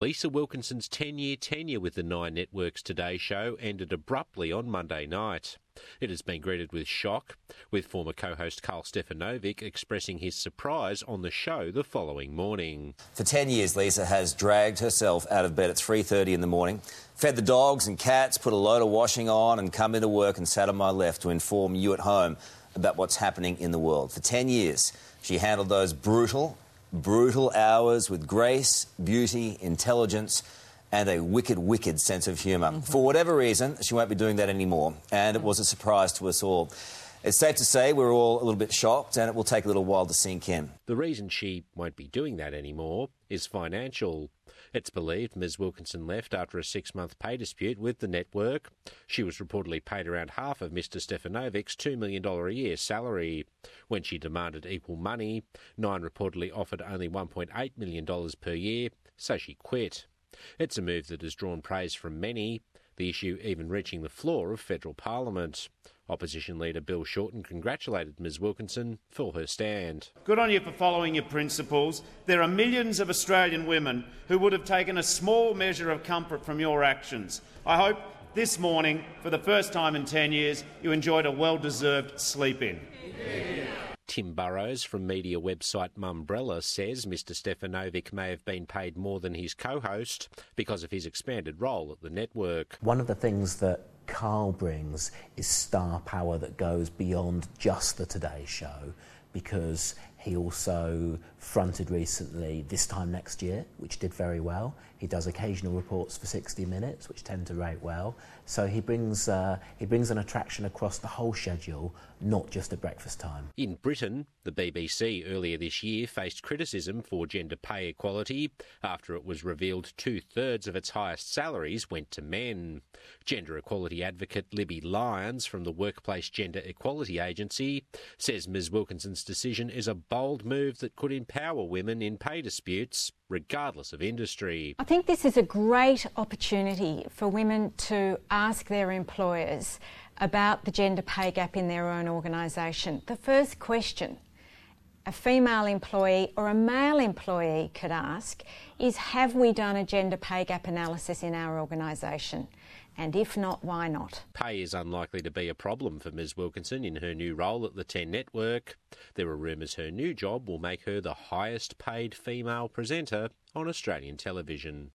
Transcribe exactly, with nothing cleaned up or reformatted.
Lisa Wilkinson's ten-year tenure with the Nine Network's Today Show ended abruptly on Monday night. It has been greeted with shock, with former co-host Karl Stefanovic expressing his surprise on the show the following morning. For ten years, Lisa has dragged herself out of bed at three thirty in the morning, fed the dogs and cats, put a load of washing on and come into work and sat on my left to inform you at home about what's happening in the world. For ten years, she handled those brutal, brutal hours with grace, beauty, intelligence and a wicked, wicked sense of humour. Mm-hmm. For whatever reason, she won't be doing that anymore, and it was a surprise to us all. It's safe to say we're all a little bit shocked, and it will take a little while to sink in. The reason she won't be doing that anymore is financial. It's believed Miz Wilkinson left after a six-month pay dispute with the network. She was reportedly paid around half of Mister Stefanovic's two million dollars a year salary. When she demanded equal money, Nine reportedly offered only one point eight million dollars per year, so she quit. It's a move that has drawn praise from many, the issue even reaching the floor of federal parliament. Opposition leader Bill Shorten congratulated Miz Wilkinson for her stand. Good on you for following your principles. There are millions of Australian women who would have taken a small measure of comfort from your actions. I hope this morning, for the first time in ten years, you enjoyed a well-deserved sleep in. Yeah. Tim Burrows from media website Mumbrella says Mister Stefanovic may have been paid more than his co-host because of his expanded role at the network. One of the things that Karl brings is star power that goes beyond just the Today Show, because he also fronted recently This Time Next Year, which did very well. He does occasional reports for sixty minutes, which tend to rate well. So he brings uh, he brings an attraction across the whole schedule, not just at breakfast time. In Britain, the B B C earlier this year faced criticism for gender pay equality after it was revealed two-thirds of its highest salaries went to men. Gender equality advocate Libby Lyons from the Workplace Gender Equality Agency says Miz Wilkinson's decision is a bold move that could empower women in pay disputes, regardless of industry. I think this is a great opportunity for women to ask their employers about the gender pay gap in their own organisation. The first question a female employee or a male employee could ask is, have we done a gender pay gap analysis in our organisation? And if not, why not? Pay is unlikely to be a problem for Miz Wilkinson in her new role at the ten Network. There are rumours her new job will make her the highest paid female presenter on Australian television.